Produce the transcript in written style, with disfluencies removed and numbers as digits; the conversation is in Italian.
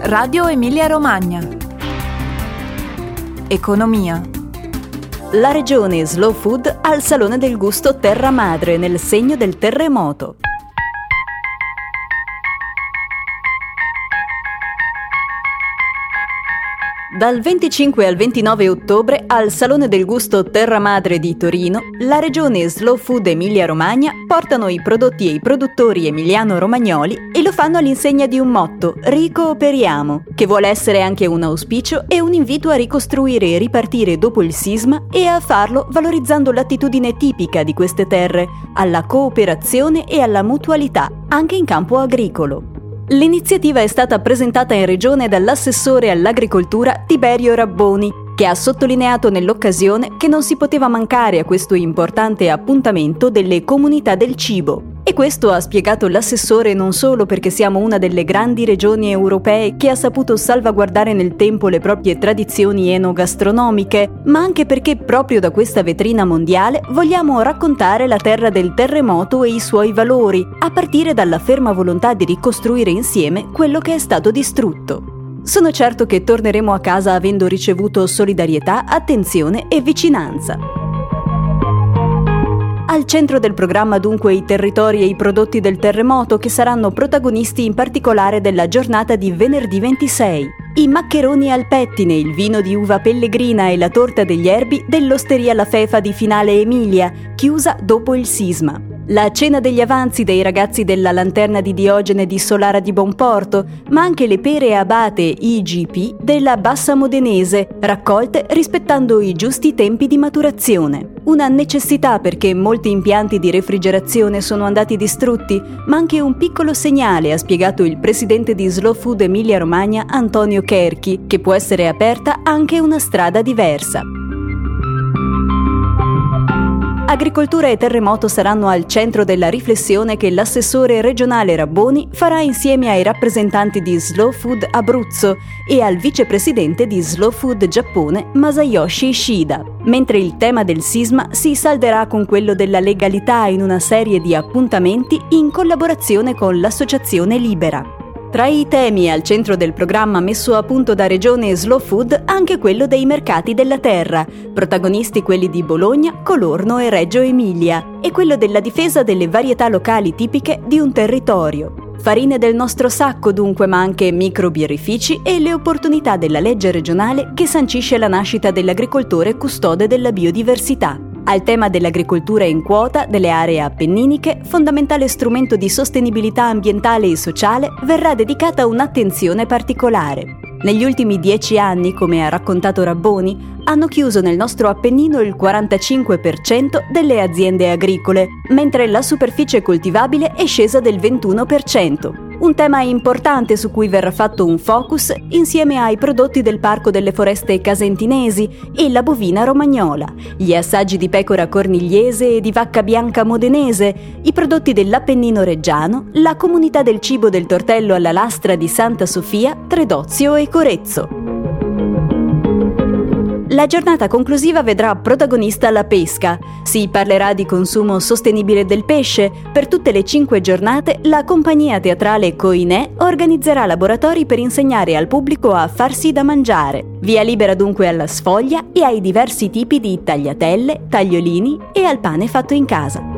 Radio Emilia-Romagna. Economia. La regione Slow Food al Salone del Gusto Terra Madre nel segno del terremoto. Dal 25 al 29 ottobre al Salone del Gusto Terra Madre di Torino, la regione Slow Food Emilia-Romagna portano i prodotti e i produttori emiliano-romagnoli e lo fanno all'insegna di un motto, ricooperiamo, che vuole essere anche un auspicio e un invito a ricostruire e ripartire dopo il sisma e a farlo valorizzando l'attitudine tipica di queste terre, alla cooperazione e alla mutualità, anche in campo agricolo. L'iniziativa è stata presentata in regione dall'assessore all'agricoltura Tiberio Rabboni, che ha sottolineato nell'occasione che non si poteva mancare a questo importante appuntamento delle comunità del cibo. E questo ha spiegato l'assessore non solo perché siamo una delle grandi regioni europee che ha saputo salvaguardare nel tempo le proprie tradizioni enogastronomiche, ma anche perché proprio da questa vetrina mondiale vogliamo raccontare la terra del terremoto e i suoi valori, a partire dalla ferma volontà di ricostruire insieme quello che è stato distrutto. Sono certo che torneremo a casa avendo ricevuto solidarietà, attenzione e vicinanza. Al centro del programma dunque i territori e i prodotti del terremoto che saranno protagonisti in particolare della giornata di venerdì 26. I maccheroni al pettine, il vino di uva pellegrina e la torta degli erbi dell'Osteria La Fefa di Finale Emilia, chiusa dopo il sisma. La cena degli avanzi dei ragazzi della Lanterna di Diogene di Solara di Bonporto, ma anche le pere abate IGP della Bassa Modenese, raccolte rispettando i giusti tempi di maturazione. Una necessità perché molti impianti di refrigerazione sono andati distrutti, ma anche un piccolo segnale, ha spiegato il presidente di Slow Food Emilia-Romagna Antonio Cherchi, che può essere aperta anche una strada diversa. Agricoltura e terremoto saranno al centro della riflessione che l'assessore regionale Rabboni farà insieme ai rappresentanti di Slow Food Abruzzo e al vicepresidente di Slow Food Giappone Masayoshi Ishida, mentre il tema del sisma si salderà con quello della legalità in una serie di appuntamenti in collaborazione con l'Associazione Libera. Tra i temi al centro del programma messo a punto da Regione Slow Food anche quello dei mercati della terra, protagonisti quelli di Bologna, Colorno e Reggio Emilia, e quello della difesa delle varietà locali tipiche di un territorio. Farine del nostro sacco dunque, ma anche microbirrifici e le opportunità della legge regionale che sancisce la nascita dell'agricoltore custode della biodiversità. Al tema dell'agricoltura in quota delle aree appenniniche, fondamentale strumento di sostenibilità ambientale e sociale, verrà dedicata un'attenzione particolare. Negli ultimi 10 anni, come ha raccontato Rabboni, hanno chiuso nel nostro Appennino il 45% delle aziende agricole, mentre la superficie coltivabile è scesa del 21%. Un tema importante su cui verrà fatto un focus insieme ai prodotti del Parco delle Foreste Casentinesi e la bovina romagnola, gli assaggi di pecora cornigliese e di vacca bianca modenese, i prodotti dell'Appennino reggiano, la comunità del cibo del tortello alla lastra di Santa Sofia, Tredozio e Corezzo. La giornata conclusiva vedrà protagonista la pesca. Si parlerà di consumo sostenibile del pesce. Per tutte le 5 giornate la compagnia teatrale Coinè organizzerà laboratori per insegnare al pubblico a farsi da mangiare. Via libera dunque alla sfoglia e ai diversi tipi di tagliatelle, tagliolini e al pane fatto in casa.